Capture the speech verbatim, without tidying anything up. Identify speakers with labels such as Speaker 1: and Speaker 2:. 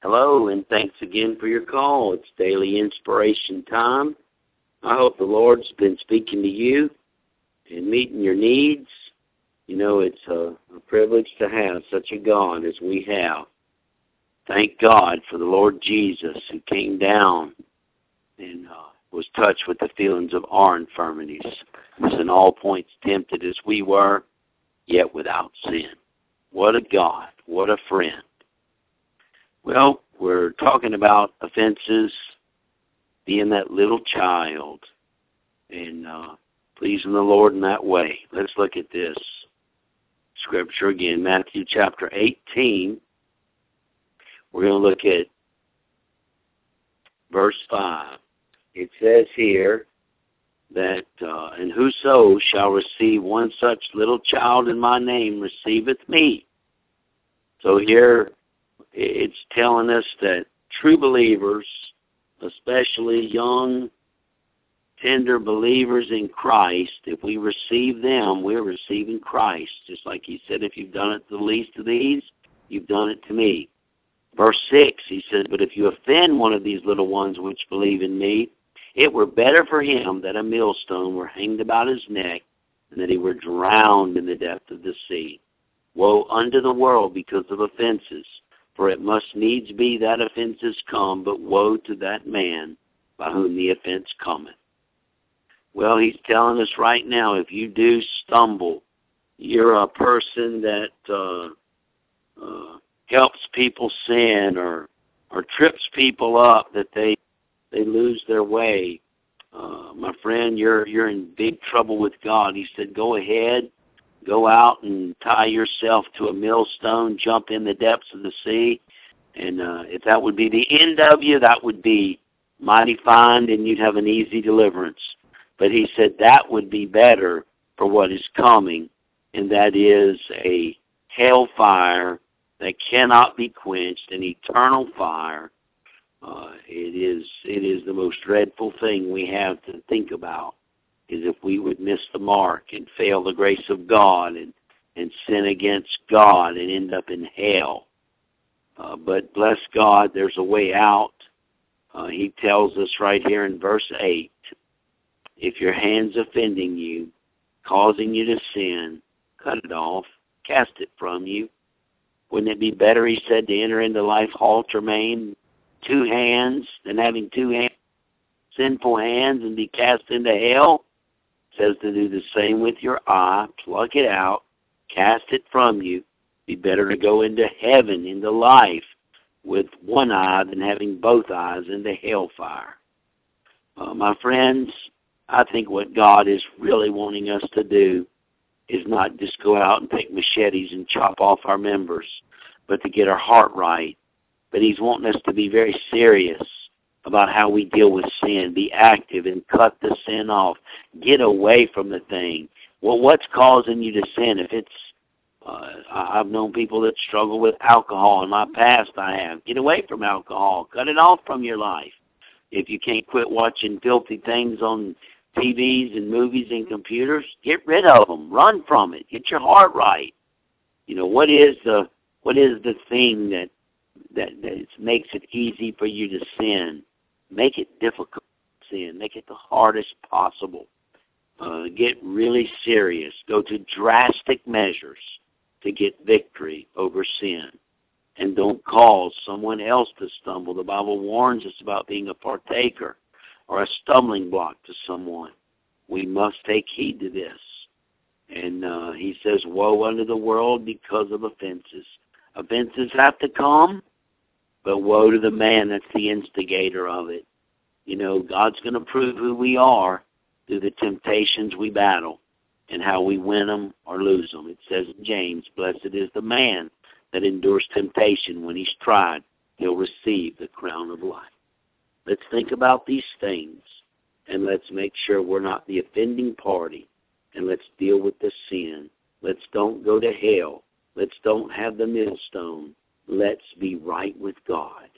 Speaker 1: Hello, and thanks again for your call. It's daily inspiration time. I hope the Lord's been speaking to you and meeting your needs. You know, it's a, a privilege to have such a God as we have. Thank God for the Lord Jesus who came down and uh, was touched with the feelings of our infirmities. Was in all points tempted as we were, yet without sin. What a God. What a friend. Well, we're talking about offenses, being that little child, and uh, pleasing the Lord in that way. Let's look at this scripture again, Matthew chapter eighteen. We're going to look at verse five. It says here that, uh, and whoso shall receive one such little child in my name receiveth me. So here it's telling us that true believers, especially young, tender believers in Christ, if we receive them, we're receiving Christ. Just like he said, if you've done it to the least of these, you've done it to me. Verse six, he said, but if you offend one of these little ones which believe in me, it were better for him that a millstone were hanged about his neck and that he were drowned in the depth of the sea. Woe unto the world because of offenses, for it must needs be that offenses come, but woe to that man by whom the offense cometh. Well, he's telling us right now, if you do stumble, you're a person that uh, uh, helps people sin or or trips people up, that they they lose their way. Uh, my friend, you're you're in big trouble with God. He said, go ahead. Go out and tie yourself to a millstone, jump in the depths of the sea. And uh, if that would be the end of you, that would be mighty fine, and you'd have an easy deliverance. But he said that would be better for what is coming, and that is a hellfire that cannot be quenched, an eternal fire. Uh, it is it is the most dreadful thing we have to think about, is if we would miss the mark and fail the grace of God and, and sin against God and end up in hell. Uh, but bless God, there's a way out. Uh, he tells us right here in verse eight, if your hand's offending you, causing you to sin, cut it off, cast it from you. Wouldn't it be better, he said, to enter into life halt or maimed, two hands, than having two hands, sinful hands, and be cast into hell? Says to do the same with your eye, pluck it out, cast it from you. Be better to go into heaven, into life, with one eye than having both eyes into hellfire. Uh, my friends, I think what God is really wanting us to do is not just go out and take machetes and chop off our members, but to get our heart right. But he's wanting us to be very serious about how we deal with sin. Be active and cut the sin off. Get away from the thing. Well, what's causing you to sin? If it's, uh, I've known people that struggle with alcohol. In my past, I have. Get away from alcohol. Cut it off from your life. If you can't quit watching filthy things on T Vs and movies and computers, get rid of them. Run from it. Get your heart right. You know, what is the what is the thing that that, that makes it easy for you to sin? Make it difficult to sin. Make it the hardest possible. Uh, get really serious. Go to drastic measures to get victory over sin. And don't cause someone else to stumble. The Bible warns us about being a partaker or a stumbling block to someone. We must take heed to this. And uh, he says, woe unto the world because of offenses. Offenses have to come, but woe to the man that's the instigator of it. You know, God's going to prove who we are through the temptations we battle and how we win them or lose them. It says in James, blessed is the man that endures temptation. When he's tried, he'll receive the crown of life. Let's think about these things, and let's make sure we're not the offending party, and let's deal with the sin. Let's don't go to hell. Let's don't have the millstone. Let's be right with God.